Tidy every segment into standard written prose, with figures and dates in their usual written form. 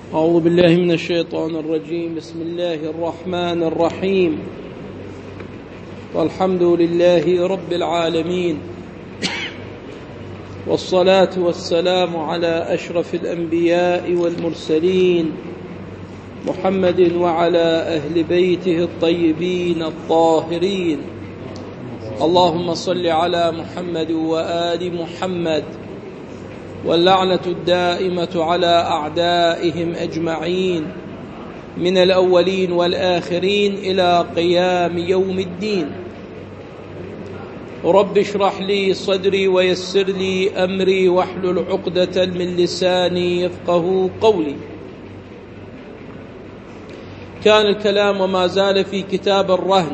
أعوذ بالله من الشيطان الرجيم. بسم الله الرحمن الرحيم، والحمد لله رب العالمين، والصلاة والسلام على أشرف الأنبياء والمرسلين محمد وعلى أهل بيته الطيبين الطاهرين. اللهم صل على محمد وآل محمد، واللعنة الدائمة على أعدائهم أجمعين من الأولين والآخرين إلى قيام يوم الدين. رب اشرح لي صدري ويسر لي أمري واحلل عقدة من لساني يفقه قولي. كان الكلام وما زال في كتاب الرهن،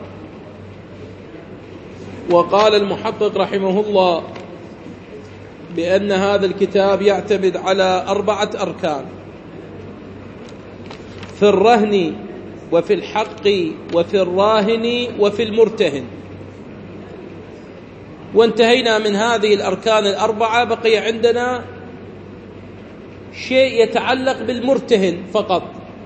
وقال المحقق رحمه الله بأن هذا الكتاب يعتمد على 4 أركان: في الرهن وفي الحق وفي الراهن وفي المرتهن. وانتهينا من هذه الأركان 4، بقي عندنا شيء يتعلق بالمرتهن فقط.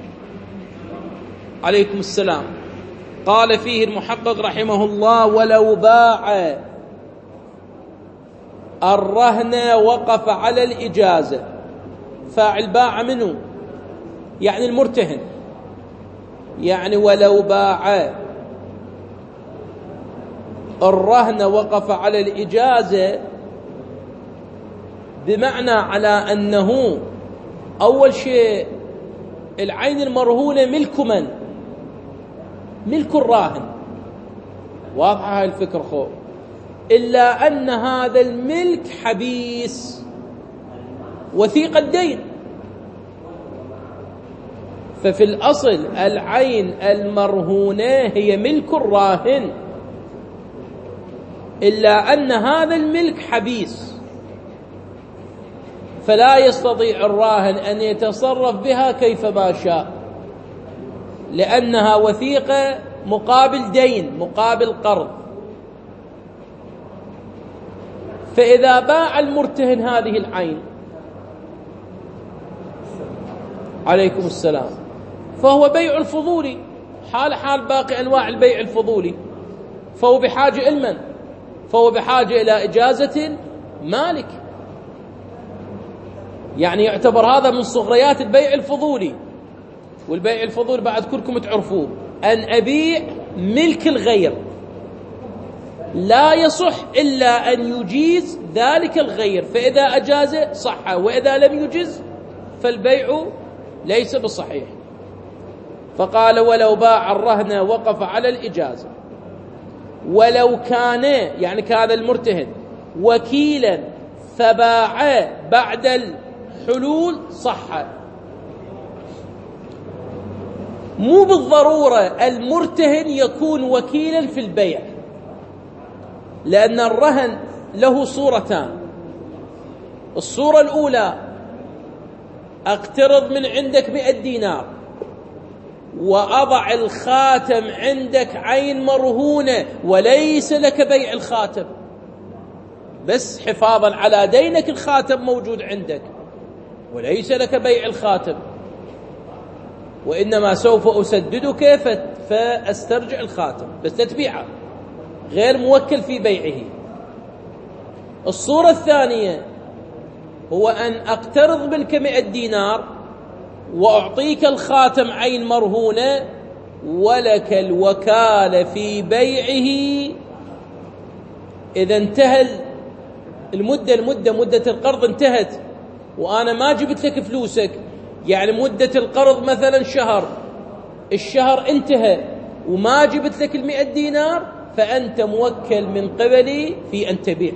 عليكم السلام. قال فيه المحقق رحمه الله: ولو باع الرهن وقف على الإجازة. فاعل باع منه يعني المرتهن، يعني ولو باع الرهن وقف على الإجازة، بمعنى على أنه أول شيء العين المرهونة ملك من؟ ملك الراهن. واضحة هاي الفكرة خو، إلا أن هذا الملك حبيس وثيق الدين. ففي الأصل العين المرهونة هي ملك الراهن، إلا أن هذا الملك حبيس، فلا يستطيع الراهن أن يتصرف بها كيفما شاء، لأنها وثيقة مقابل دين، مقابل قرض. فإذا باع المرتهن هذه العين، عليكم السلام، فهو بيع الفضولي، حال باقي أنواع البيع الفضولي. فهو بحاجة إلى من؟ فهو بحاجة إلى إجازة مالك. يعني يعتبر هذا من صغريات البيع الفضولي. والبيع الفضولي بعد كلكم تعرفوه، أن أبيع ملك الغير، لا يصح إلا أن يجيز ذلك الغير، فإذا أجاز صح، وإذا لم يجز فالبيع ليس بصحيح. فقال: ولو باع الرهن وقف على الإجازة. ولو كان، يعني كان المرتهن وكيلا فباع بعد الحلول صح. مو بالضرورة المرتهن يكون وكيلا في البيع، لأن الرهن له صورتان. الصورة الأولى: أقترض من عندك 100 دينار وأضع الخاتم عندك عين مرهونة، وليس لك بيع الخاتم، بس حفاظا على دينك الخاتم موجود عندك، وليس لك بيع الخاتم، وإنما سوف أسددك فأسترجع الخاتم، بس تتبيعه، غير موكل في بيعه. الصورة الثانية هو أن أقترض منك 100 دينار وأعطيك الخاتم عين مرهونة، ولك الوكالة في بيعه. إذا انتهى مدة القرض انتهت وأنا ما جبت لك فلوسك، يعني مدة القرض مثلا شهر، الشهر انتهى وما جبت لك 100 دينار، فأنت موكل من قبلي في أن تبيع.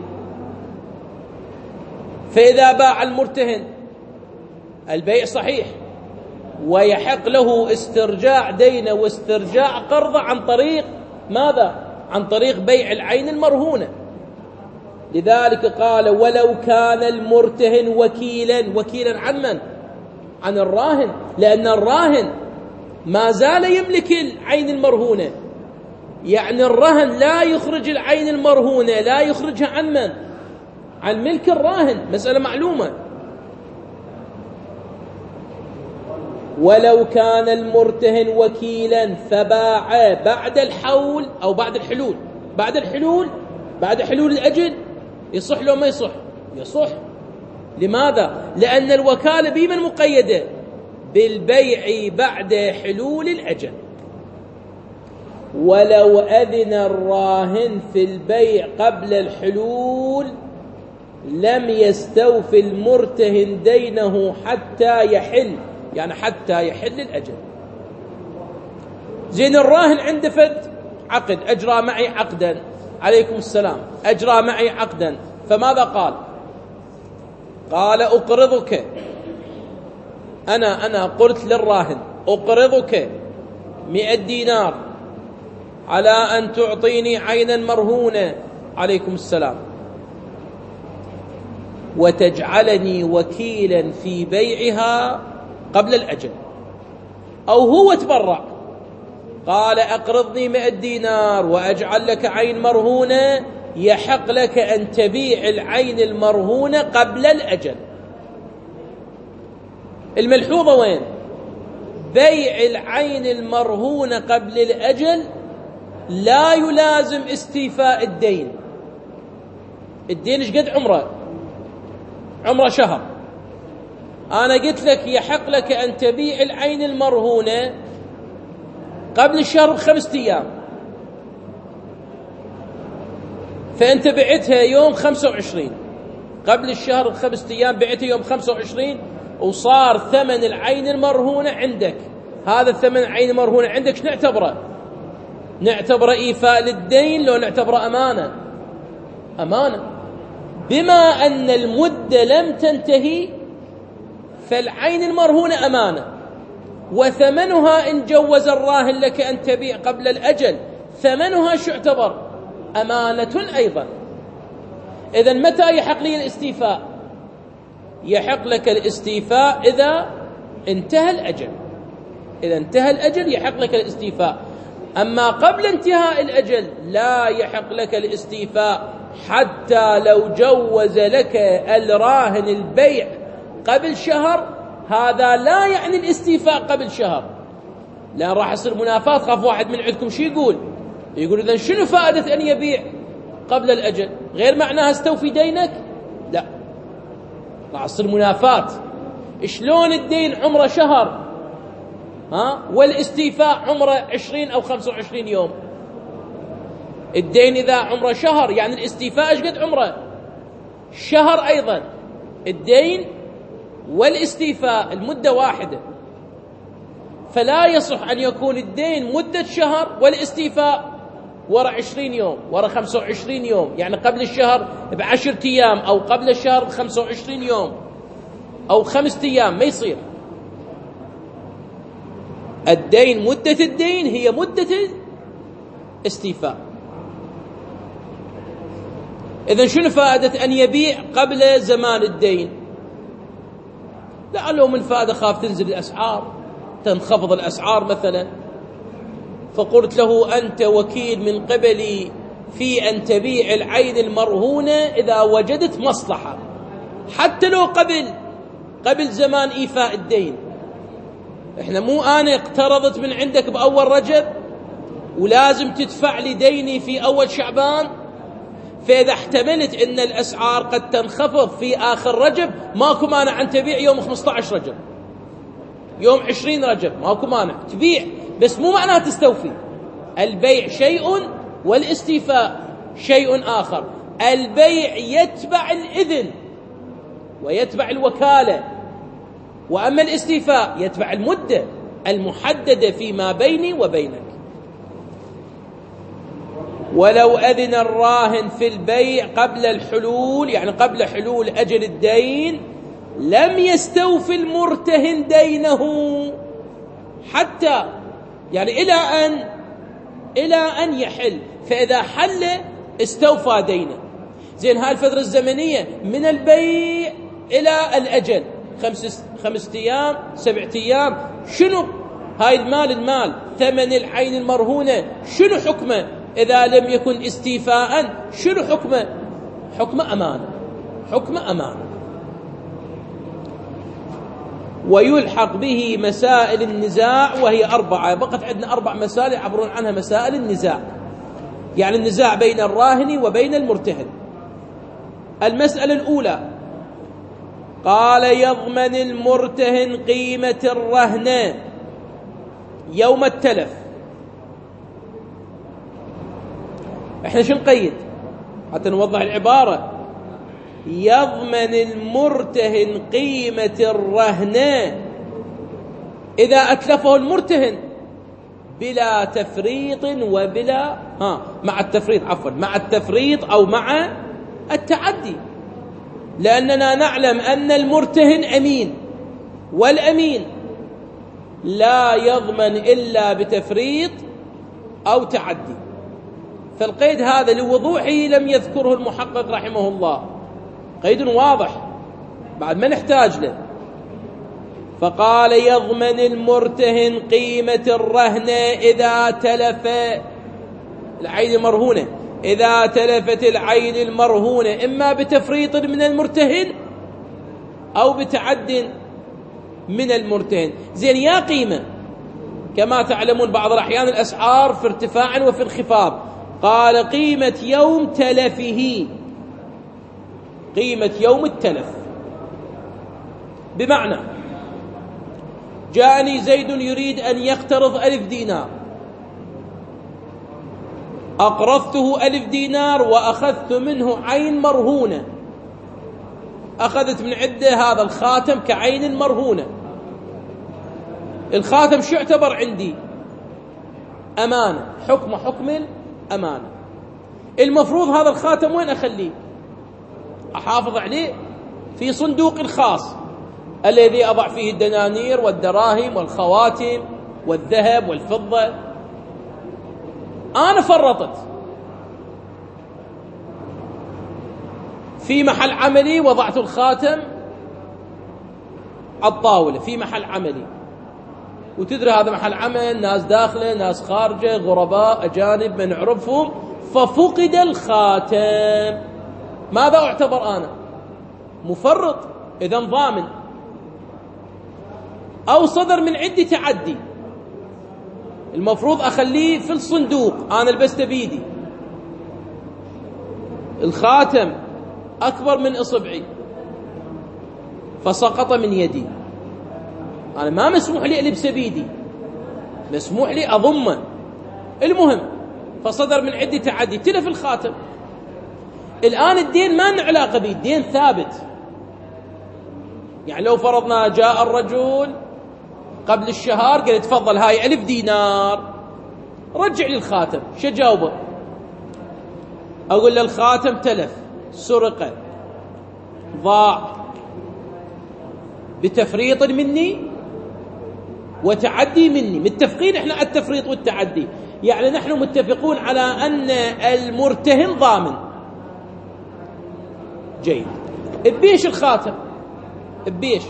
فإذا باع المرتهن البيع صحيح، ويحق له استرجاع دينه واسترجاع قرضه عن طريق ماذا؟ عن طريق بيع العين المرهونة. لذلك قال: ولو كان المرتهن وكيلا عن من؟ عن الراهن، لأن الراهن ما زال يملك العين المرهونة. يعني الرهن لا يخرج العين المرهونة، لا يخرجها عن من؟ عن ملك الراهن. مسألة معلومة. ولو كان المرتهن وكيلا فباع بعد الحول أو بعد الحلول، بعد حلول الأجل، يصح لو ما يصح؟ يصح. لماذا؟ لأن الوكالة بمن مقيدة؟ بالبيع بعد حلول الأجل. ولو أذن الراهن في البيع قبل الحلول لم يستوفي المرتهن دينه حتى يحل، يعني حتى يحل الأجل. زين الراهن عنده فد عقد، أجرى معي عقدا، عليكم السلام، أجرى معي عقدا، فماذا قال؟ قال أقرضك، أنا قلت للراهن أقرضك 100 دينار على أن تعطيني عينا مرهونة، عليكم السلام، وتجعلني وكيلا في بيعها قبل الأجل. أو هو تبرع قال أقرضني 100 دينار وأجعل لك عين مرهونة، يحق لك أن تبيع العين المرهونة قبل الأجل. الملحوظة وين؟ بيع العين المرهونة قبل الأجل لا يلازم استيفاء الدين. الدين ايش قد عمره؟ عمره شهر. أنا قلت لك يحق لك أن تبيع العين المرهونة قبل الشهر ب5 أيام، فأنت بعتها يوم 25، قبل الشهر ب5 أيام بعتها يوم 25، وصار ثمن العين المرهونة عندك. هذا الثمن العين المرهونة عندك شو نعتبره؟ نعتبره إيفاء للدين لو نعتبره أمانة؟ أمانة. بما أن المدة لم تنتهي فالعين المرهونة أمانة، وثمنها إن جوز الراهن لك أن تبيع قبل الأجل ثمنها شو اعتبر؟ أمانة أيضا. إذن متى يحق لي الاستيفاء؟ يحق لك الاستيفاء إذا انتهى الأجل. إذا انتهى الأجل يحق لك الاستيفاء. أما قبل انتهاء الأجل لا يحق لك الاستيفاء، حتى لو جوز لك الراهن البيع قبل شهر، هذا لا يعني الاستيفاء قبل شهر، لأن راح يصير منافاة. خاف واحد من عندكم شو يقول إذن شنو فائدة أن يبيع قبل الأجل؟ غير معناها استوفي دينك؟ لا، راح يصير منافاة. شلون الدين عمره شهر والاستيفاء عمره 20 أو 25 يوم؟ الدين إذا عمره شهر يعني الاستيفاء ايش قد عمره؟ شهر أيضا. الدين والاستيفاء المدة واحدة، فلا يصح أن يكون الدين مدة شهر والاستيفاء ورا 20 يوم ورا 25 يوم، يعني قبل الشهر ب10 أيام أو قبل الشهر ب25 يوم أو 5 أيام، ما يصير. الدين مدة الدين هي مدة الاستيفاء. إذن شنو فائدة أن يبيع قبل زمان الدين؟ لعله من فائدة خاف تنزل الأسعار، تنخفض الأسعار مثلا، فقلت له أنت وكيل من قبلي في أن تبيع العين المرهونة إذا وجدت مصلحة، حتى لو قبل زمان إيفاء الدين. إحنا مو أنا اقترضت من عندك بأول رجب ولازم تدفع لي ديني في أول شعبان، فإذا احتملت أن الأسعار قد تنخفض في آخر رجب ماكو مانع أن تبيع يوم 15 رجب، يوم 20 رجب، ماكو مانع تبيع، بس مو معناها تستوفي. البيع شيء والاستيفاء شيء آخر. البيع يتبع الإذن ويتبع الوكالة، وأما الاستيفاء يتبع المدة المحددة فيما بيني وبينك. ولو أذن الراهن في البيع قبل الحلول، يعني قبل حلول أجل الدين، لم يستوفي المرتهن دينه حتى، يعني إلى أن يحل، فإذا حل استوفى دينه. زين هاي الفترة الزمنية من البيع إلى الأجل 5 أيام 7 أيام، شنو هاي المال ثمن العين المرهونة شنو حكمه؟ إذا لم يكن استيفاء شنو حكمه؟ حكم أمانة. ويلحق به مسائل النزاع وهي 4. بقت عندنا 4 مسائل يعبرون عنها مسائل النزاع، يعني النزاع بين الراهن وبين المرتهن. المسألة الأولى قال يضمن المرتهن قيمة الرهن يوم التلف. احنا شو نقيد حتى نوضح العبارة؟ يضمن المرتهن قيمة الرهن إذا أتلفه المرتهن بلا تفريط وبلا مع التفريط مع التفريط أو مع التعدي، لأننا نعلم أن المرتهن أمين، والأمين لا يضمن إلا بتفريط أو تعدي. فالقيد هذا لوضوحه لم يذكره المحقق رحمه الله، قيد واضح بعد ما نحتاج له. فقال يضمن المرتهن قيمة الرهن إذا تلف العين المرهونة، إذا تلفت العين المرهونة إما بتفريط من المرتهن أو بتعد من المرتهن. زين، يا قيمة كما تعلمون بعض الأحيان الأسعار في ارتفاع وفي انخفاض. قال قيمة يوم تلفه، قيمة يوم التلف، بمعنى جاءني زيد يريد أن يقترض 1000 دينار، أقرضته 1000 دينار وأخذت منه عين مرهونة، أخذت من عنده هذا الخاتم كعين مرهونة. الخاتم شو يعتبر عندي؟ أمانة، حكم الأمانة. المفروض هذا الخاتم وين أخليه؟ أحافظ عليه في صندوق الخاص الذي أضع فيه الدنانير والدراهم والخواتم والذهب والفضة. أنا فرطت في محل عملي، وضعت الخاتم على الطاولة في محل عملي، وتدري هذا محل عمل، ناس داخله ناس خارجة، غرباء أجانب ما نعرفهم، ففقد الخاتم. ماذا أعتبر أنا؟ مفرط، إذن ضامن. أو صدر من عندي تعدي، المفروض أخليه في الصندوق، أنا لبسته بيدي، الخاتم أكبر من إصبعي فسقط من يدي، أنا ما مسموح لي ألبسه بيدي، مسموح لي أضمه. المهم فصدر من عندي تعدي، تلف الخاتم. الآن الدين ما له علاقة به، الدين ثابت. يعني لو فرضنا جاء الرجل قبل الشهر قال تفضل هاي 1000 دينار، رجع لي الخاتم، شو جاوبه؟ أقول له الخاتم تلف، سرق، ضاع بتفريط مني وتعدي مني. متفقين احنا على التفريط والتعدي، يعني نحن متفقون على أن المرتهن ضامن. جيد، بيش الخاتم، بيش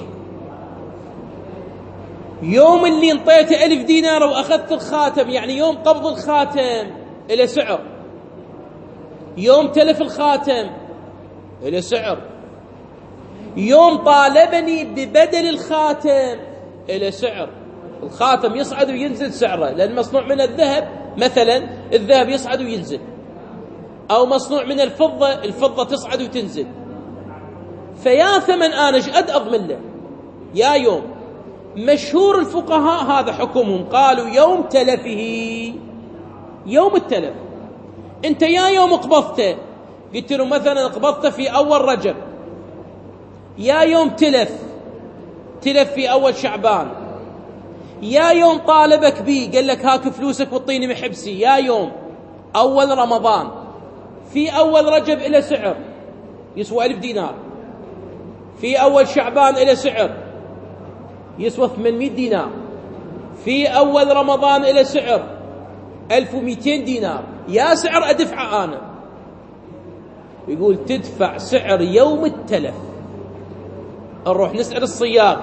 يوم اللي انطيته 1000 دينار وأخذت الخاتم، يعني يوم قبض الخاتم إلى سعر، يوم تلف الخاتم إلى سعر، يوم طالبني ببدل الخاتم إلى سعر. الخاتم يصعد وينزل سعره، لأن مصنوع من الذهب مثلا، الذهب يصعد وينزل، أو مصنوع من الفضة، الفضة تصعد وتنزل. فيا ثمن أنا شقد أضمن له؟ يا يوم. مشهور الفقهاء هذا حكمهم، قالوا يوم تلفه، يوم التلف. انت يا يوم قبضته، قلت له مثلا قبضته في أول رجب، يا يوم تلف في أول شعبان، يا يوم طالبك بي قال لك هاك فلوسك وطيني محبسي، يا يوم أول رمضان في أول رجب إلى سعر يسوى 1000 دينار، في أول شعبان إلى سعر يسوى 800 دينار، في أول رمضان إلى سعر 1200 دينار. يا سعر أدفع أنا؟ يقول تدفع سعر يوم التلف. نروح نسأل الصياغ،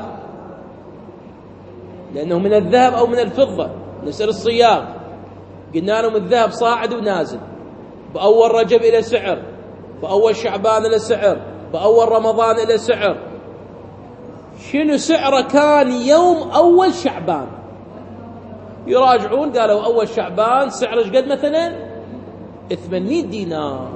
لأنه من الذهب أو من الفضة، نسأل الصياغ، قلنا لهم الذهب صاعد ونازل، بأول رجب إلى سعر، بأول شعبان إلى سعر، بأول رمضان إلى سعر. شنو سعره كان يوم أول شعبان. يراجعون قالوا أول شعبان سعره قد مثلا 800 دينار.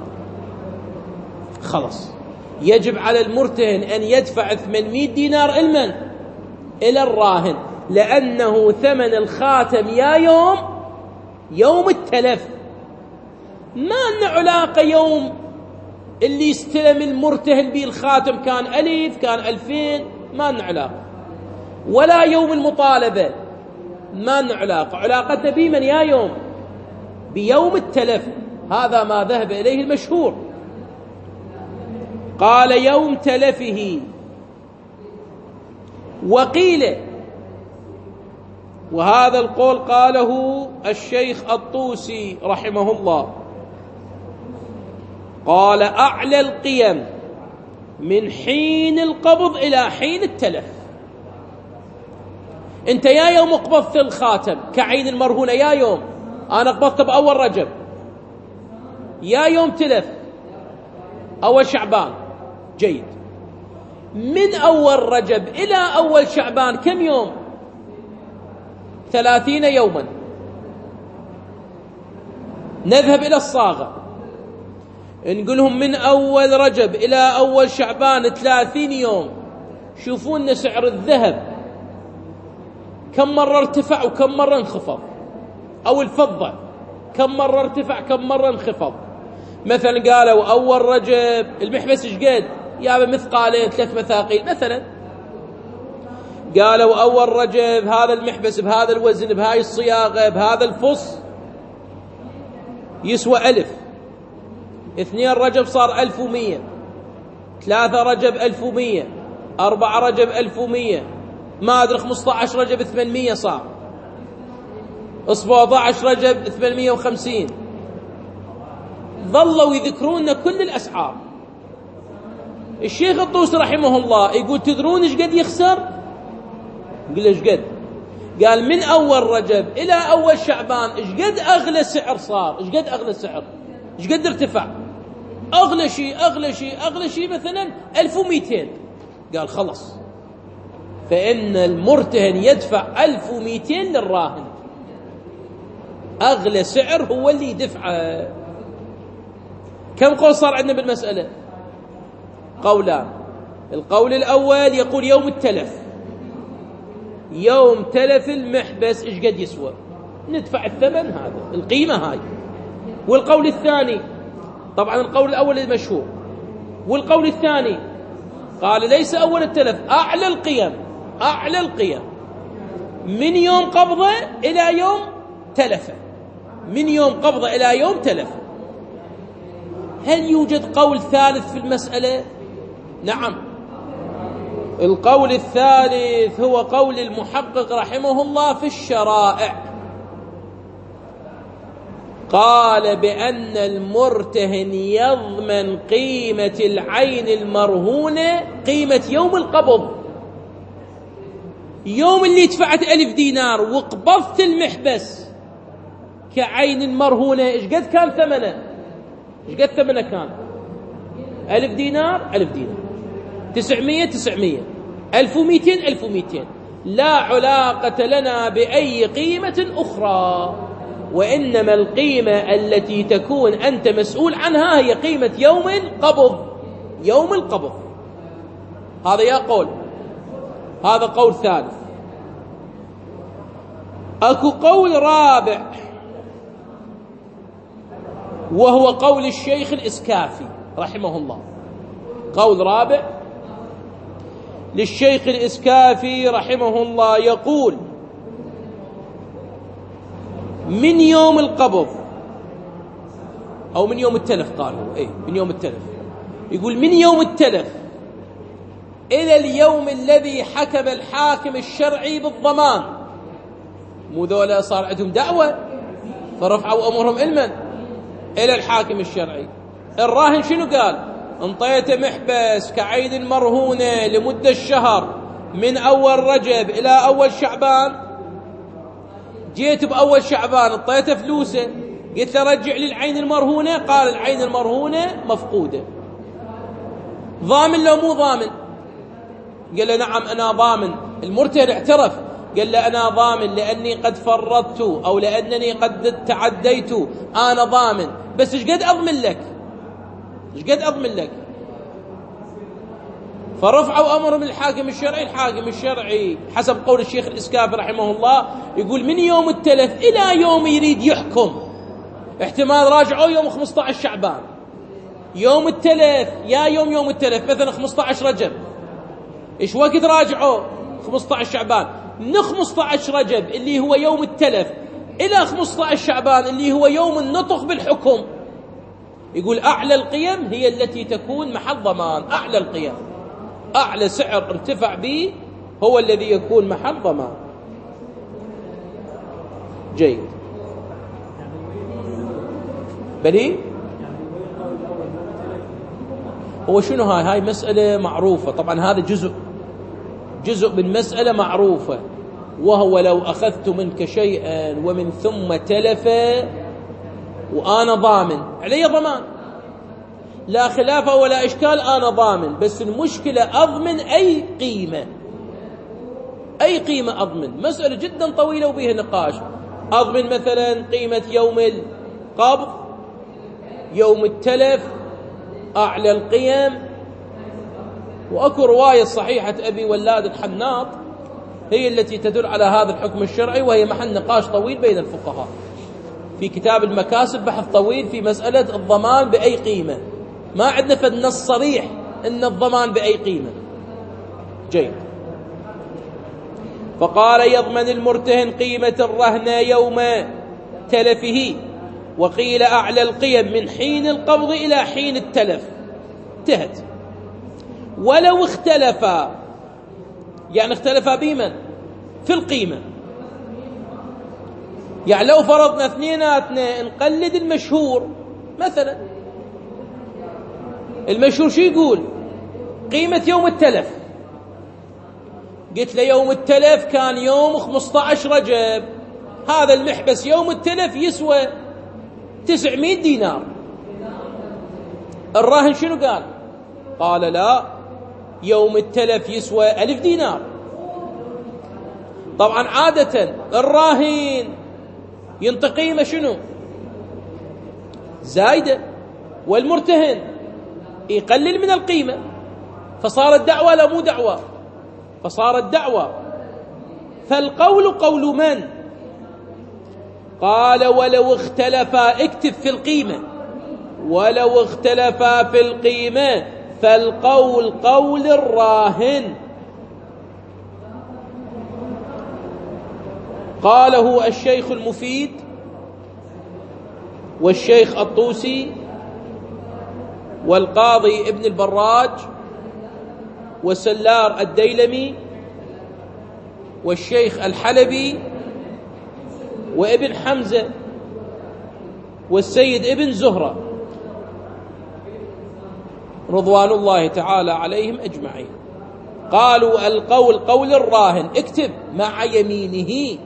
خلص يجب على المرتهن أن يدفع 800 دينار المن إلى الراهن، لأنه ثمن الخاتم يا يوم التلف. ما لنا علاقة يوم اللي يستلم المرتهن به الخاتم كان 1000 كان 2000، ما لنا علاقة. ولا يوم المطالبة ما لنا علاقة. علاقتنا بمن يا بيوم التلف. هذا ما ذهب إليه المشهور. قال يوم تلفه. وقيل، وهذا القول قاله الشيخ الطوسي رحمه الله، قال أعلى القيم من حين القبض إلى حين التلف. أنت يا يوم قبضت الخاتم كعين المرهونة، يا يوم أنا قبضت بأول رجب، يا يوم تلف أول شعبان، جيد. من أول رجب إلى أول شعبان كم يوم؟ 30 يوما. نذهب إلى الصاغة نقولهم من أول رجب إلى أول شعبان 30 يوم. شوفون سعر الذهب كم مرة ارتفع وكم مرة انخفض، أو الفضة كم مرة ارتفع كم مرة انخفض. مثلا قالوا أول رجب المحبس ايش قد؟ يا مثقالين 3 مثاقيل مثلا. قالوا أول رجب هذا المحبس بهذا الوزن بهاي الصياغة بهذا الفص يسوى 1000. 2 رجب صار 1100، 3 رجب 1100، 4 رجب 1100، ما أدري 15 رجب 800 صار، 17 رجب 850. ظلوا يذكرون كل الأسعار. الشيخ الطوسي رحمه الله يقول تدرون ايش قد يخسر؟ قل ايش قد؟ قال من أول رجب إلى أول شعبان ايش قد أغلى سعر صار؟ ايش قد أغلى سعر؟ ايش قد ارتفع؟ أغلى شيء مثلا 1200. قال خلص، فإن المرتهن يدفع 1200 للراهن، أغلى سعر هو اللي يدفعه. كم قول صار عندنا بالمسألة؟ قولان. القول الأول يقول يوم التلف، يوم تلف المحبس ايش قد يسوى، ندفع الثمن هذا القيمة هاي. والقول الثاني، طبعا القول الأول المشهور، والقول الثاني قال ليس أول التلف، أعلى القيم من يوم قبضه إلى يوم تلفه، من يوم قبضه إلى يوم تلفه. هل يوجد قول ثالث في المسألة؟ نعم، القول الثالث هو قول المحقق رحمه الله في الشرائع. قال بأن المرتهن يضمن قيمة العين المرهونة قيمة يوم القبض. يوم اللي دفعت 1000 دينار وقبضت المحبس كعين مرهونة ايش قد كان ثمنه؟ ايش قد ثمنه كان؟ 1000 دينار 1000 دينار، 900 900، 1200 1200. لا علاقة لنا بأي قيمة أخرى، وإنما القيمة التي تكون أنت مسؤول عنها هي قيمة يوم القبض. هذا يا قول. هذا قول ثالث. أكو قول رابع، وهو قول الشيخ الإسكافي رحمه الله. قول رابع للشيخ الإسكافي رحمه الله يقول من يوم القبض أو من يوم التلف، قالوا من يوم التلف. يقول من يوم التلف إلى اليوم الذي حكم الحاكم الشرعي بالضمان. مو ذولا صار عندهم دعوة فرفعوا أمرهم علما إلى الحاكم الشرعي. الراهن شنو قال؟ انطيت محبس كعين مرهونة لمدة الشهر من أول رجب إلى أول شعبان. جيت بأول شعبان انطيته فلوسه، قلت له رجع لي العين المرهونة، قال العين المرهونة مفقودة. ضامن لو مو ضامن؟ قال له نعم أنا ضامن. المرتهن اعترف، قال له أنا ضامن لأني قد فرطت أو لأنني قد تعديت، أنا ضامن، بس إيش قد أضمن لك؟ إيش قد أضمن لك؟ فرفعوا أمر من الحاكم الشرعي. الحاكم الشرعي حسب قول الشيخ الإسكافي رحمه الله يقول من يوم التلف إلى يوم يريد يحكم، احتمال راجعوا يوم 15 شعبان، يوم التلف يا يوم التلف مثلا 15 رجب، إيش وقت راجعوا؟ 15 شعبان. من 15 رجب اللي هو يوم التلف إلى 15 شعبان اللي هو يوم النطق بالحكم، يقول أعلى القيم هي التي تكون محل ضمان. أعلى القيم، أعلى سعر ارتفع به هو الذي يكون محل ضمان. جيد. بلي هو شنو هاي مسألة معروفة طبعا، هذا جزء من مسألة معروفة، وهو لو أخذت منك شيئا ومن ثم تلف وأنا ضامن علي ضمان، لا خلاف ولا إشكال، أنا ضامن، بس المشكلة أضمن أي قيمة، أي قيمة أضمن. مسألة جدا طويلة وبيها نقاش. أضمن مثلا قيمة يوم القبض، يوم التلف، أعلى القيم. وأكو رواية صحيحة أبي ولاد الحناط هي التي تدل على هذا الحكم الشرعي، وهي محل نقاش طويل بين الفقهاء في كتاب المكاسب، بحث طويل في مسألة الضمان بأي قيمة. ما عندنا فد نص صريح إن الضمان بأي قيمة. جيد. فقال يضمن المرتهن قيمة الرهن يوم تلفه، وقيل أعلى القيم من حين القبض إلى حين التلف. انتهت. ولو اختلفا، يعني اختلفا بمن؟ في القيمة. يعني لو فرضنا اثنيناتنا نقلد المشهور مثلا، المشهور شو يقول؟ قيمة يوم التلف. قلت له يوم التلف كان يوم 15 رجب، هذا المحبس يوم التلف يسوى 900 دينار. الراهن شنو قال؟ قال لا، يوم التلف يسوى 1000 دينار. طبعا عادة الراهن ينطي قيمة شنو؟ زايدة، والمرتهن يقلل من القيمة، فصارت دعوة لا مو دعوة، فصارت دعوة. فالقول قول من؟ قال ولو اختلفا، اكتب في القيمة، ولو اختلفا في القيمة فالقول قول الراهن. قاله الشيخ المفيد والشيخ الطوسي والقاضي ابن البراج وسلار الديلمي والشيخ الحلبي وابن حمزة والسيد ابن زهرة رضوان الله تعالى عليهم أجمعين. قالوا القول قول الراهن، اكتب مع يمينه.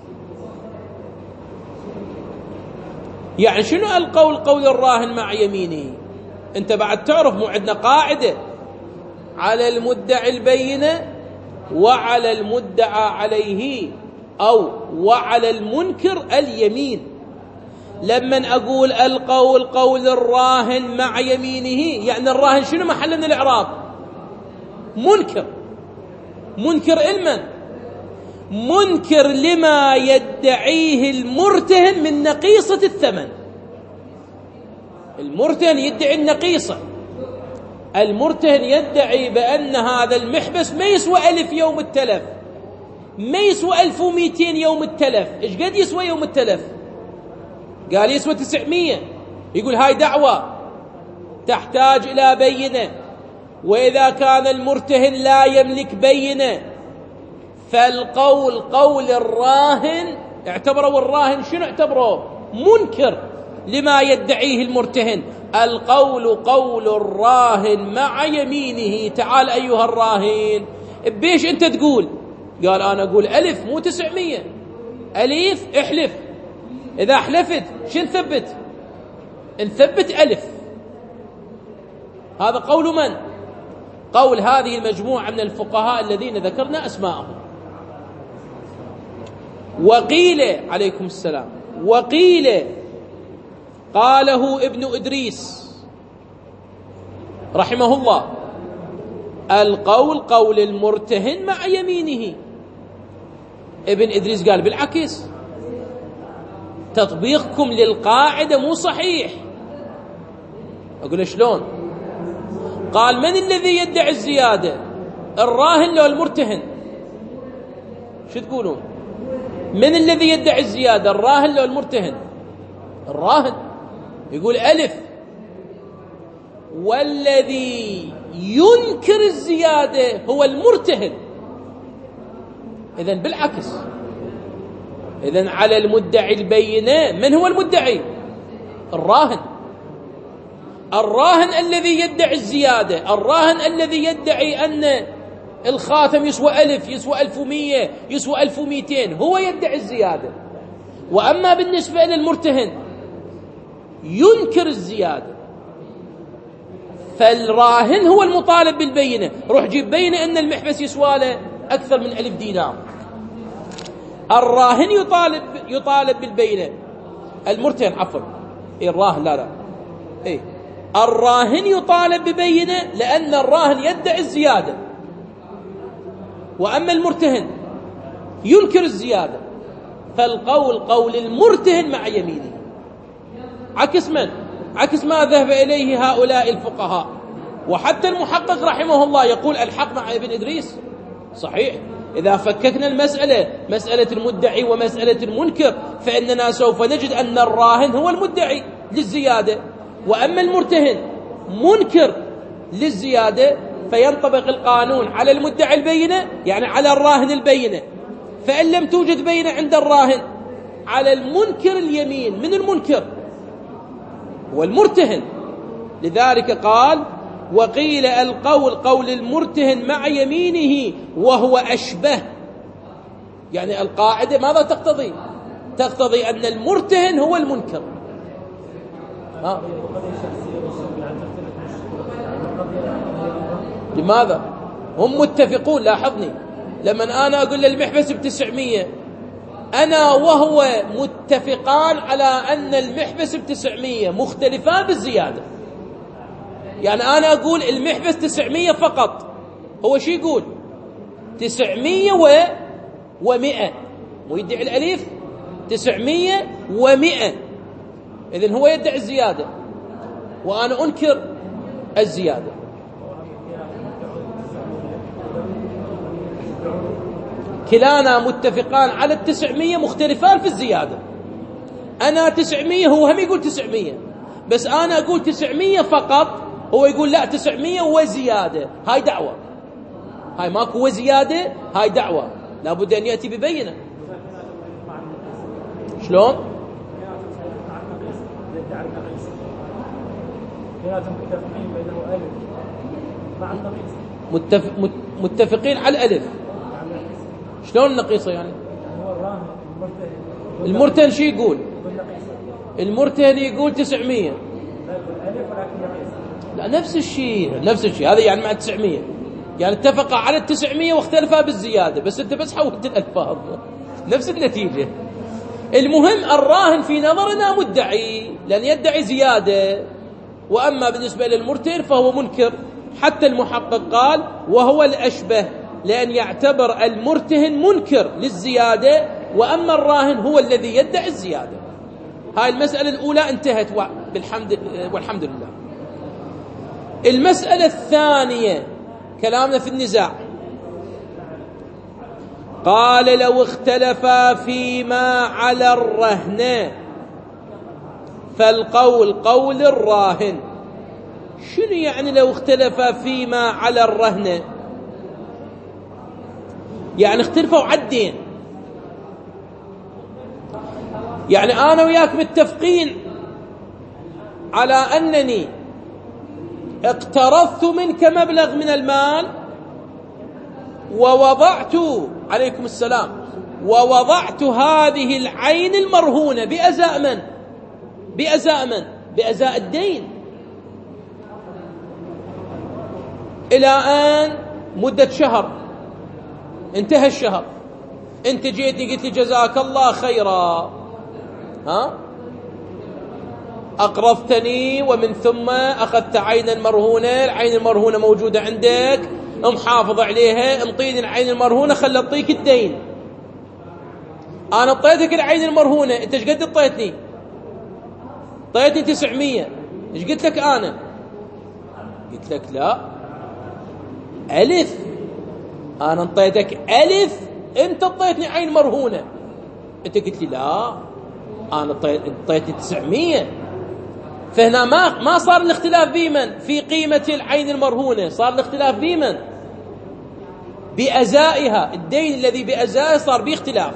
يعني شنو القول قول الراهن مع يمينه؟ انت بعد تعرف مو عندنا قاعدة على المدعي البينة وعلى المدعى عليه، أو وعلى المنكر اليمين. لما أقول القول قول الراهن مع يمينه، يعني الراهن شنو محل من الإعراب؟ منكر. منكر المن؟ منكر لما يدعيه المرتهن من نقيصة الثمن. المرتهن يدعي النقيصة، المرتهن يدعي بأن هذا المحبس ما يسوى 1000 يوم التلف، ما يسوى 1200 يوم التلف. إيش قد يسوى يوم التلف؟ قال يسوى 900. يقول هاي دعوة تحتاج إلى بينة، وإذا كان المرتهن لا يملك بينة فالقول قول الراهن. اعتبروا الراهن شنو؟ اعتبروا منكر لما يدعيه المرتهن. القول قول الراهن مع يمينه. تعال أيها الراهن، بيش أنت تقول؟ قال أنا أقول 1000 مو 900. 1000 احلف، إذا حلفت شو نثبت؟ نثبت 1000. هذا قول من؟ قول هذه المجموعة من الفقهاء الذين ذكرنا أسماءهم. وقيل عليكم السلام، وقيل قاله ابن إدريس رحمه الله: القول قول المرتهن مع يمينه. ابن إدريس قال بالعكس، تطبيقكم للقاعدة مو صحيح. أقول شلون؟ قال: من الذي يدعي الزيادة، الراهن لو المرتهن؟ شو تقولون؟ من الذي يدعي الزيادة، الراهن لو المرتهن؟ الراهن. يقول ألف: والذي ينكر الزيادة هو المرتهن. إذن بالعكس، إذن على المدعي البينة. من هو المدعي؟ الراهن. الراهن الذي يدعي الزيادة، الراهن الذي يدعي أن الخاتم يسوى 1000 يسوى 1100 يسوى 1200، هو يدعي الزيادة. وأما بالنسبة للمرتهن ينكر الزيادة، فالراهن هو المطالب بالبينة. روح جيب بينة أن المحبس يسوى له أكثر من 1000 دينار. الراهن يطالب بالبينة. المرتهن عفوا، الراهن لا الراهن يطالب ببينة لأن الراهن يدعي الزيادة، وأما المرتهن ينكر الزيادة، فالقول قول المرتهن مع يمينه. عكس من؟ عكس ما ذهب إليه هؤلاء الفقهاء. وحتى المحقق رحمه الله يقول الحق مع ابن إدريس. صحيح، إذا فككنا المسألة، مسألة المدعي ومسألة المنكر، فإننا سوف نجد أن الراهن هو المدعي للزيادة، وأما المرتهن منكر للزيادة، فينطبق القانون على المدعي البينة، يعني على الراهن البينة. فإن لم توجد بينة عند الراهن، على المنكر اليمين. من المنكر؟ والمرتهن. لذلك قال: وقيل القول قول المرتهن مع يمينه وهو أشبه. يعني القاعدة ماذا تقتضي؟ تقتضي أن المرتهن هو المنكر. لماذا؟ هم متفقون. لاحظني، لما أنا أقول للمحبس ب900، أنا وهو متفقان على أن المحبس ب900، مختلفان بالزيادة. يعني أنا أقول المحبس 900 فقط، هو شو يقول؟ 900 و100، مو يدعي الأليف 900 و100. إذن هو يدعي الزيادة وأنا أنكر الزيادة. كلانا متفقان على 900، مختلفان في الزيادة. أنا 900، هو هم يقول 900، بس أنا أقول 900 فقط، هو يقول لا 900 وزيادة. هاي دعوة، هاي ماكو وزيادة، هاي دعوة، لابد أن يأتي ببينة. شلون؟ متفقين على الألف. شلون النقيصة يعني؟ المرتهن شو يقول؟ المرتهن يقول 900. لا، نفس الشيء نفس الشيء. هذا يعني مع 900، يعني اتفقا على 900 واختلفا بالزيادة، بس انت بس حولت الألفاظ، نفس النتيجة. المهم الراهن في نظرنا مدعي، لأن يدعي زيادة، وأما بالنسبة للمرتهن فهو منكر. حتى المحقق قال وهو الأشبه، لأن يعتبر المرتهن منكر للزيادة، وأما الراهن هو الذي يدعي الزيادة. هاي المسألة الأولى انتهت والحمد لله. المسألة الثانية كلامنا في النزاع. قال: لو اختلفا فيما على الرهن فالقول قول الراهن. شنو يعني لو اختلفا فيما على الرهن؟ يعني اختلفوا عدين. يعني أنا وياك متفقين على أنني اقترضت منك مبلغ من المال، ووضعت عليكم السلام ووضعت هذه العين المرهونة بأزاء من؟ بأزاء الدين. إلى أن مدة شهر، انتهى الشهر، أنت جيتني قلت لي جزاك الله خيرا، أقرضتني ومن ثم أخذت عين المرهونة، العين المرهونة موجودة عندك، محافظ عليها، انطيني العين المرهونة خل أعطيك الدين. أنا اعطيتك العين المرهونة، أنت ايش قد اعطيتني؟ اعطيتني 900. ايش قلت لك أنا؟ قلت لك لا، 1000. أنا اعطيتك 1000، أنت اعطيتني عين مرهونة. أنت قلت لي لا، أنا اعطيتني 900. فهنا ما صار الاختلاف بمن في قيمة العين المرهونة، صار الاختلاف بمن؟ بأزائها. الدين الذي بأزائه صار به اختلاف.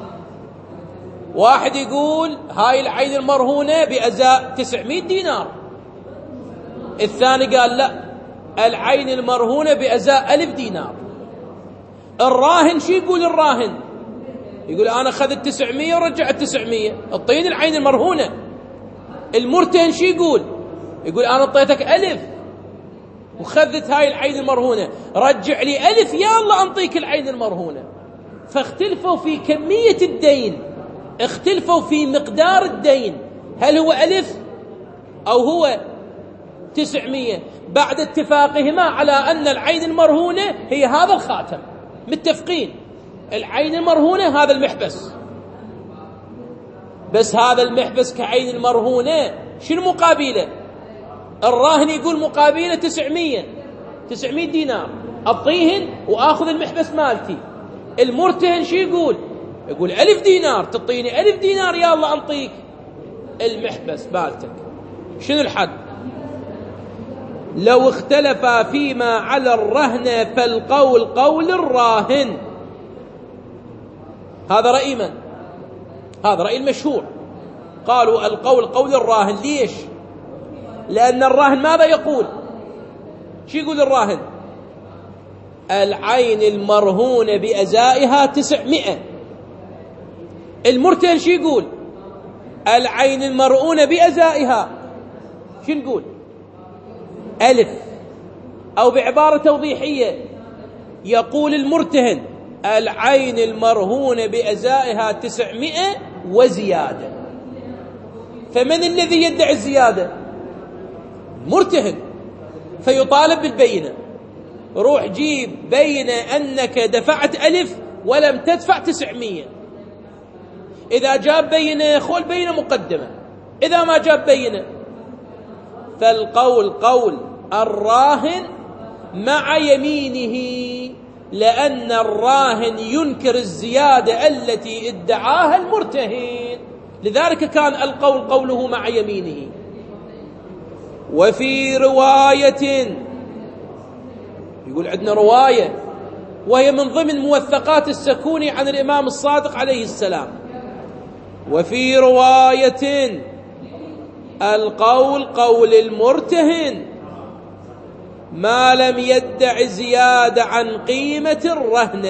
واحد يقول هاي العين المرهونة بأزاء 900 دينار، الثاني قال لا، العين المرهونة بأزاء 1000 دينار. الراهن شو يقول؟ الراهن يقول أنا أخذت 900 ورجعت 900، اعطيني العين المرهونة. المرتهن شو يقول؟ يقول أنا اعطيتك 1000 وخذت هاي العين المرهونة، رجع لي 1000 يا الله أنطيك العين المرهونة. فاختلفوا في كمية الدين، اختلفوا في مقدار الدين، هل هو 1000 أو هو 900، بعد اتفاقهما على أن العين المرهونة هي هذا الخاتم. متفقين العين المرهونة هذا المحبس، بس هذا المحبس كعين المرهونة شنو مقابله؟ الراهن يقول مقابله 900 دينار أعطيهن وآخذ المحبس مالتي. المرتهن شو يقول؟ يقول 1000 دينار، تعطيني 1000 دينار يا الله أنطيك المحبس مالتك. شنو الحد؟ لو اختلفا فيما على الرهن فالقول قول الراهن. هذا رأي من؟ هذا رأي المشهور، قالوا القول قول الراهن. ليش؟ لأن الراهن ماذا يقول؟ شو يقول الراهن؟ العين المرهونة بأزائها 900. المرتهن شو يقول؟ العين المرهونة بأزائها شو نقول؟ 1000. أو بعبارة توضيحية يقول المرتهن العين المرهونة بأزائها 900 وزيادة. فمن الذي يدعي الزيادة؟ مرتهن، فيطالب بالبينة. روح جيب بينة أنك دفعت 1000 ولم تدفع 900. إذا جاب بينة خل بينة مقدمة، إذا ما جاب بينة فالقول قول الراهن مع يمينه، لأن الراهن ينكر الزيادة التي ادعاها المرتهن، لذلك كان القول قوله مع يمينه. وفي رواية، يقول عندنا رواية وهي من ضمن موثقات السكوني عن الإمام الصادق عليه السلام، وفي رواية القول قول المرتهن ما لم يدع زيادة عن قيمة الرهن.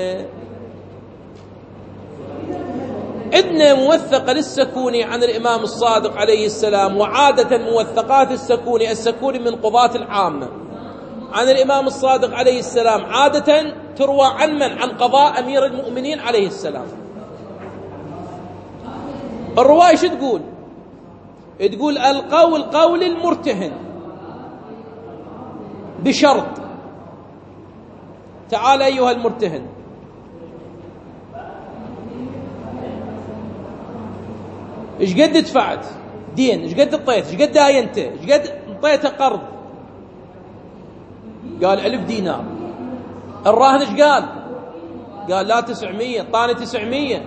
عندنا موثقة للسكوني عن الإمام الصادق عليه السلام، وعادة موثقات السكوني من قضاة العامة عن الإمام الصادق عليه السلام عادة تروى عن من؟ عن قضاء أمير المؤمنين عليه السلام. الرواية شو تقول؟ تقول القول قول المرتهن بشرط. تعال أيها المرتهن، ايش قد دفعت دين؟ ايش قد اعطيت؟ ايش قد داينته؟ ايش قد اعطيته قرض؟ قال 1000 دينار. الراهن ايش قال؟ قال لا 900، طاني 900.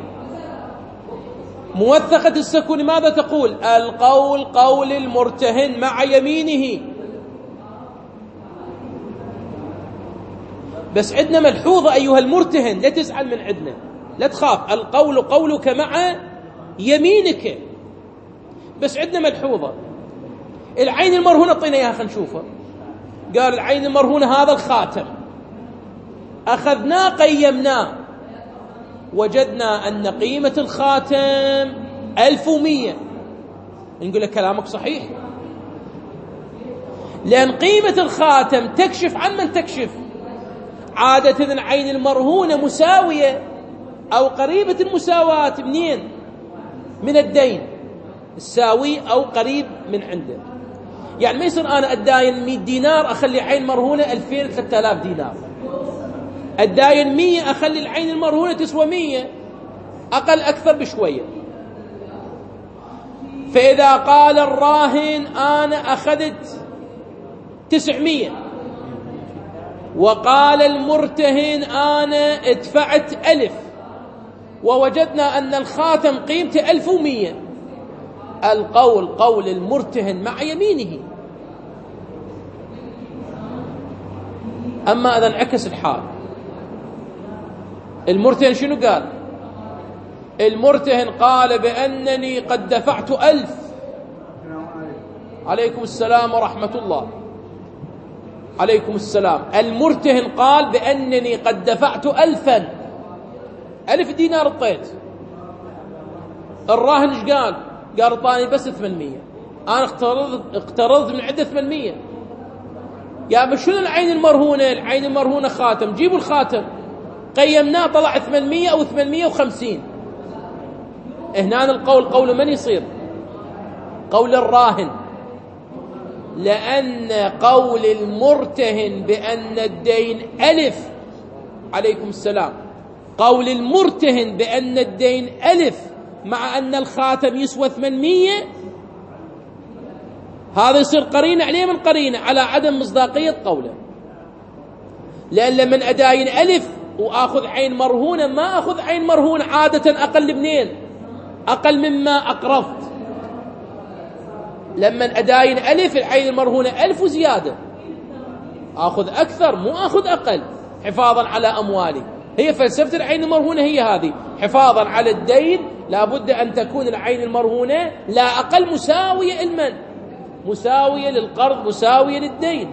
موثقة السكوني ماذا تقول؟ القول قول المرتهن مع يمينه. بس عندنا ملحوظة أيها المرتهن، لا تزعل من عندنا، لا تخاف، القول قولك مع يمينك. بس عندنا ملحوظة، العين المرهونة اعطينا اياها خلينا نشوفها. قال العين المرهونة هذا الخاتم، أخذناه قيمناه وجدنا أن قيمة الخاتم 1100. نقول لك كلامك صحيح، لأن قيمة الخاتم تكشف عن من تكشف. عادة العين المرهونة مساوية أو قريبة المساواة منين؟ من الدين، الساوي أو قريب من عنده. يعني ما يصير أنا أداين 100 دينار أخلي عين مرهونة 2000 3000 دينار، أداين 100 أخلي العين المرهونة تسوى 100، أقل أكثر بشوية. فإذا قال الراهن أنا أخذت 900 وقال المرتهن أنا ادفعت 1000 ووجدنا أن الخاتم قيمته 1100، القول قول المرتهن مع يمينه. أما إذا انعكس الحال، المرتهن شنو قال؟ المرتهن قال بأنني قد دفعت 1000. عليكم السلام ورحمة الله. عليكم السلام. المرتهن قال بأنني قد دفعت 1000، 1000 دينار اعطيت. الراهن ايش قال؟ قال اعطاني بس 800، انا اقترضت من عنده 800. يا شنو العين المرهونة؟ العين المرهونة خاتم، جيبوا الخاتم. قيمناه طلع 800 أو 850. هنا القول قول من يصير؟ قول الراهن، لأن قول المرتهن بأن الدين 1000. عليكم السلام. قول المرتهن بأن الدين 1000 مع أن الخاتم يسوى 800، هذا يصير قرينة عليه من قرينة على عدم مصداقية قوله. لأن لمن أداين 1000 وآخذ عين مرهونة، ما أخذ عين مرهونة عادة أقل منين؟ أقل مما أقرضت. لمن أداين 1000 العين المرهونة 1000 وزيادة، أخذ أكثر مو أخذ أقل حفاظا على أموالي. هي فلسفة العين المرهونة هي هذه، حفاظا على الدين لابد أن تكون العين المرهونة لا أقل مساوية المن، مساوية للقرض، مساوية للدين.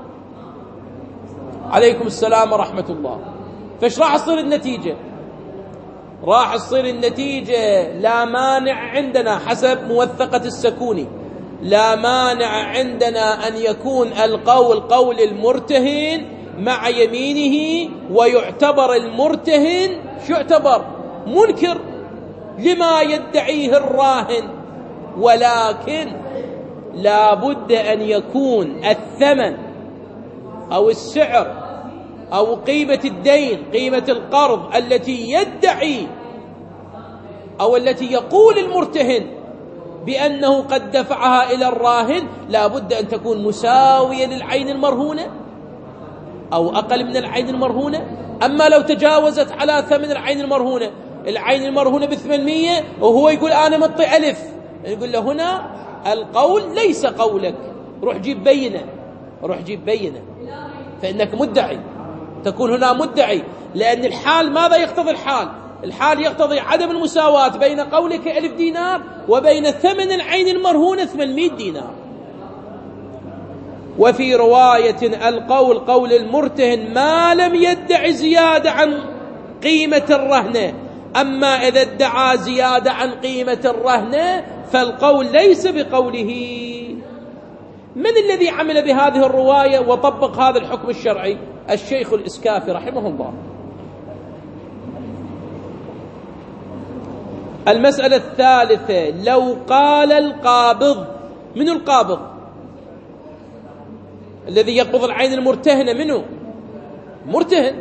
عليكم السلام ورحمة الله. فايش راح تصير النتيجة؟ راح تصير النتيجة لا مانع عندنا حسب موثقة السكوني، لا مانع عندنا أن يكون القول قول المرتهن مع يمينه، ويعتبر المرتهن شو يعتبر؟ منكر لما يدعيه الراهن، ولكن لا بد أن يكون الثمن أو السعر أو قيمة الدين، قيمة القرض التي يدعي أو التي يقول المرتهن بأنه قد دفعها إلى الراهن، لا بد أن تكون مساوية للعين المرهونة أو أقل من العين المرهونة. أما لو تجاوزت على ثمن العين المرهونة، العين المرهونة ب800 وهو يقول أنا مطي 1000، يقول له هنا القول ليس قولك، روح جيب بينة، روح جيب بينة، فإنك مدعي، تكون هنا مدعي. لأن الحال ماذا يقتضي؟ الحال يقتضي عدم المساواة بين قولك 1000 دينار وبين ثمن العين المرهونة 800 دينار. وفي رواية القول قول المرتهن ما لم يدع زيادة عن قيمة الرهنة. أما إذا ادعى زيادة عن قيمة الرهنة فالقول ليس بقوله. من الذي عمل بهذه الرواية وطبق هذا الحكم الشرعي؟ الشيخ الإسكافي رحمه الله. المسألة الثالثة، لو قال القابض، من القابض؟ الذي يقبض العين المرتهنة منه مرتهن،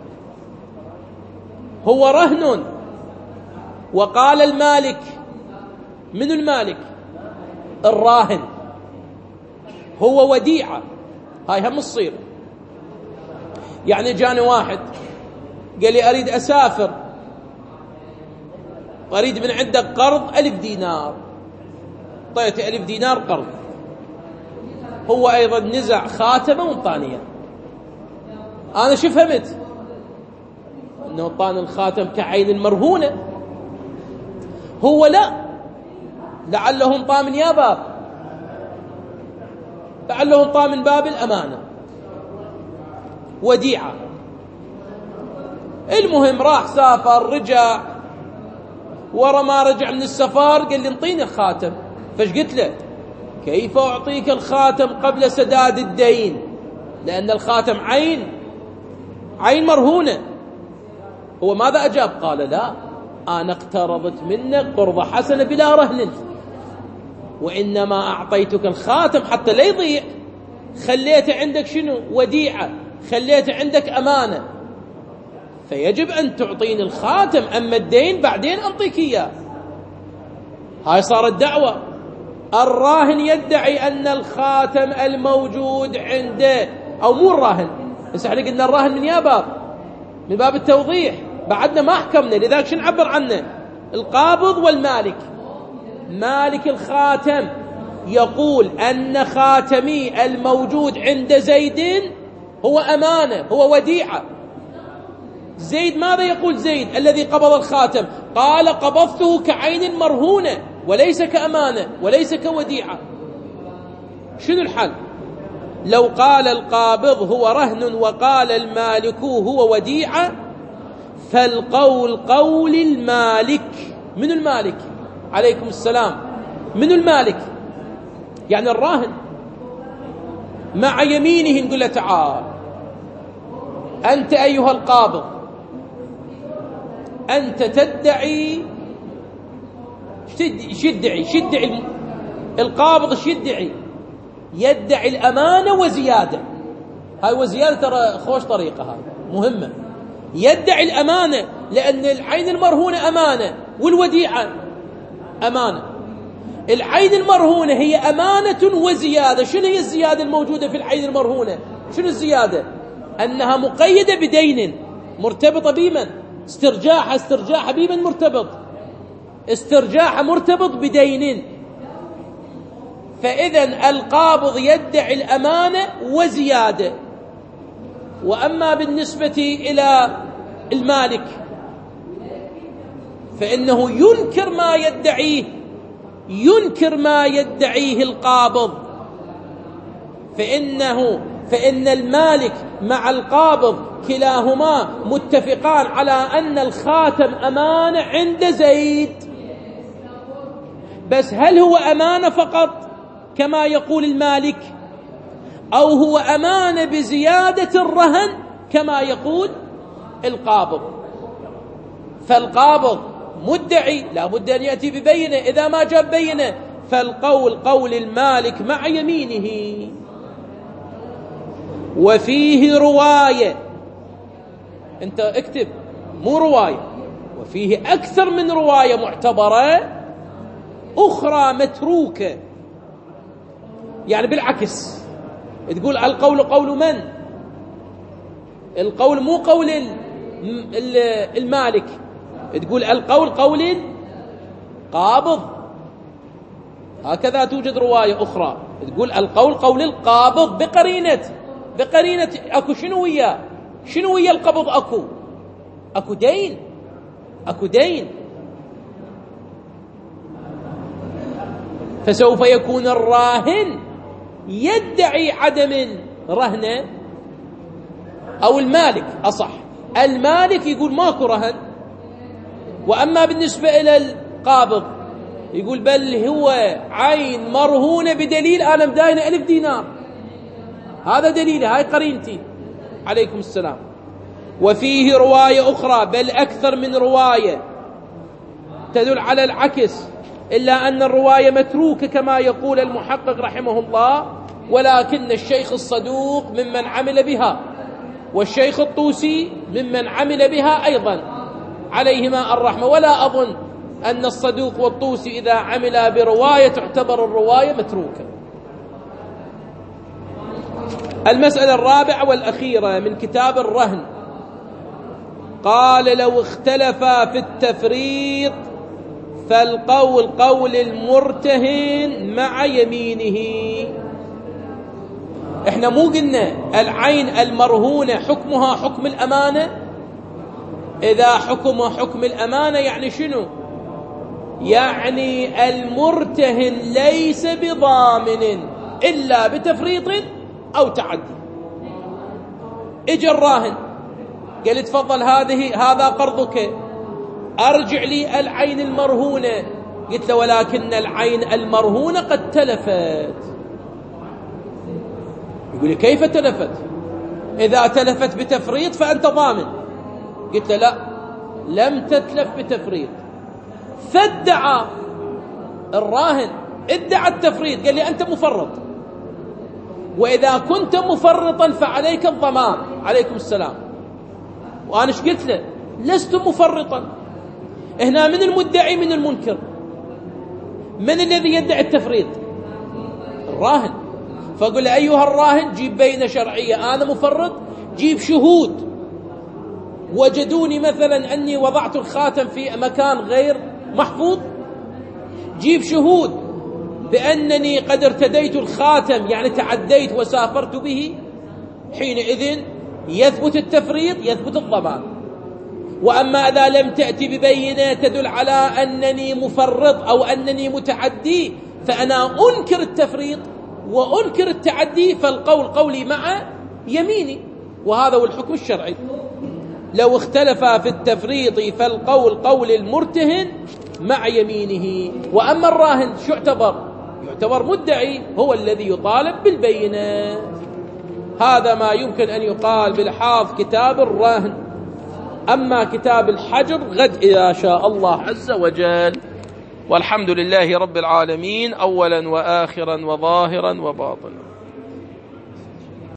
هو رهن، وقال المالك، من المالك؟ الراهن، هو وديعة، هاي هم تصير. يعني جاني واحد قال لي أريد أسافر، أريد من عندك قرض 1000 دينار، طيت 1000 دينار قرض، هو أيضا نزع خاتمه وانطانيه. أنا شو فهمت؟ أنه طان الخاتم كعين المرهونة، هو لا، لعله انطى من يا باب، لعله انطى من باب الأمانة، وديعة. المهم راح سافر، رجع، ورا ما رجع من السفر قال لي انطيني الخاتم. فايش قلت له؟ كيف أعطيك الخاتم قبل سداد الدين؟ لأن الخاتم عين مرهونة. هو ماذا أجاب؟ قال لا، أنا اقترضت منك قرض حسنة بلا رهن، وإنما أعطيتك الخاتم حتى لا يضيع، خليت عندك شنو؟ وديعة، خليت عندك أمانة، فيجب أن تعطيني الخاتم، أما الدين بعدين أنطيك إياه. هاي صارت دعوة. الراهن يدعي أن الخاتم الموجود عنده، أو مو الراهن، بس احنا قلنا الراهن من باب التوضيح، بعدنا ما حكمنا، لذلك شو نعبر عنه؟ القابض والمالك. مالك الخاتم يقول أن خاتمي الموجود عند زيد هو أمانة، هو وديعة. زيد ماذا يقول؟ زيد الذي قبض الخاتم قال قبضته كعين مرهونة وليس كأمانة وليس كوديعة. شنو الحل؟ لو قال القابض هو رهن وقال المالك هو وديعة، فالقول قول المالك. من المالك؟ عليكم السلام. من المالك؟ يعني الراهن مع يمينه نقول له تعال أنت أيها القابض، أنت تدعي شدعي القابض شدعي، يدعي الأمانة وزيادة. هاي وزيادة ترى خوش طريقة، هاي مهمة. يدعي الأمانة لأن العين المرهونة أمانة والوديعة أمانة. العين المرهونة هي أمانة وزيادة. شنو هي الزيادة الموجودة في العين المرهونة؟ شنو الزيادة؟ أنها مقيدة بدين مرتبطة بمن؟ استرجاعها بمن مرتبط؟ استرجاعها مرتبط بدين. فإذا القابض يدعي الأمانة وزيادة. وأما بالنسبة إلى المالك فإنه ينكر ما يدعيه القابض. فإن المالك مع القابض كلاهما متفقان على أن الخاتم أمانة عند زيد، بس هل هو أمانة فقط كما يقول المالك، أو هو أمانة بزيادة الرهن كما يقول القابض؟ فالقابض مدعي لا بد أن يأتي ببينة، إذا ما جاب بينة فالقول قول المالك مع يمينه. وفيه رواية، انت اكتب مو رواية، وفيه أكثر من رواية معتبرة أخرى متروكة. يعني بالعكس تقول القول قول من؟ القول مو قول المالك، تقول القول قول القابض. هكذا توجد رواية أخرى تقول القول قول القابض بقرينة أكو شنو ويا القبض؟ أكو دين. فسوف يكون الراهن يدعي عدم رهنه، أو المالك أصح، المالك يقول ماكو رهن. وأما بالنسبة إلى القابض يقول بل هو عين مرهونة بدليل أنا مداينة 1000 دينار، هذا دليله، هاي قرينتي. عليكم السلام. وفيه رواية أخرى بل أكثر من رواية تدل على العكس، إلا أن الرواية متروكة كما يقول المحقق رحمه الله، ولكن الشيخ الصدوق ممن عمل بها، والشيخ الطوسي ممن عمل بها أيضا، عليهما الرحمة. ولا أظن أن الصدوق والطوسي إذا عمل برواية تعتبر الرواية متروكة. المسألة الرابعة والأخيرة من كتاب الرهن، قال لو اختلفا في التفريط فالقول قول المرتهن مع يمينه. احنا مو قلنا العين المرهونة حكمها حكم الأمانة؟ إذا حكمها حكم الأمانة يعني شنو؟ يعني المرتهن ليس بضامن إلا بتفريط أو تعدي. اجى الراهن قال تفضل هذا قرضك، أرجع لي العين المرهونة قلت له ولكن العين المرهونة قد تلفت. يقول لي كيف تلفت؟ إذا تلفت بتفريط فأنت ضامن. قلت له لا، لم تتلف بتفريط. فادعى الراهن، ادعى التفريط، قال لي أنت مفرط، وإذا كنت مفرطا فعليك الضمان. عليكم السلام. وأنا ايش قلت له؟ لست مفرطا. هنا من المدعي من المنكر؟ من الذي يدعي التفريط؟ الراهن. فقل له أيها الراهن جيب بينة شرعية أنا مفرط، جيب شهود وجدوني مثلا أني وضعت الخاتم في مكان غير محفوظ، جيب شهود بأنني قد ارتديت الخاتم يعني تعديت وسافرت به، حينئذ يثبت التفريط، يثبت الضمان. وأما إذا لم تأتي ببينة تدل على أنني مفرط أو أنني متعدي فأنا أنكر التفريط وأنكر التعدي، فالقول قولي مع يميني، وهذا هو الحكم الشرعي. لو اختلف في التفريط فالقول قول المرتهن مع يمينه. وأما الراهن شو يعتبر مدعي، هو الذي يطالب بالبينة. هذا ما يمكن أن يقال بلحاظ كتاب الراهن. أما كتاب الحجر غد إذا شاء الله عز وجل. والحمد لله رب العالمين، أولا وآخرا وظاهرا وباطنا.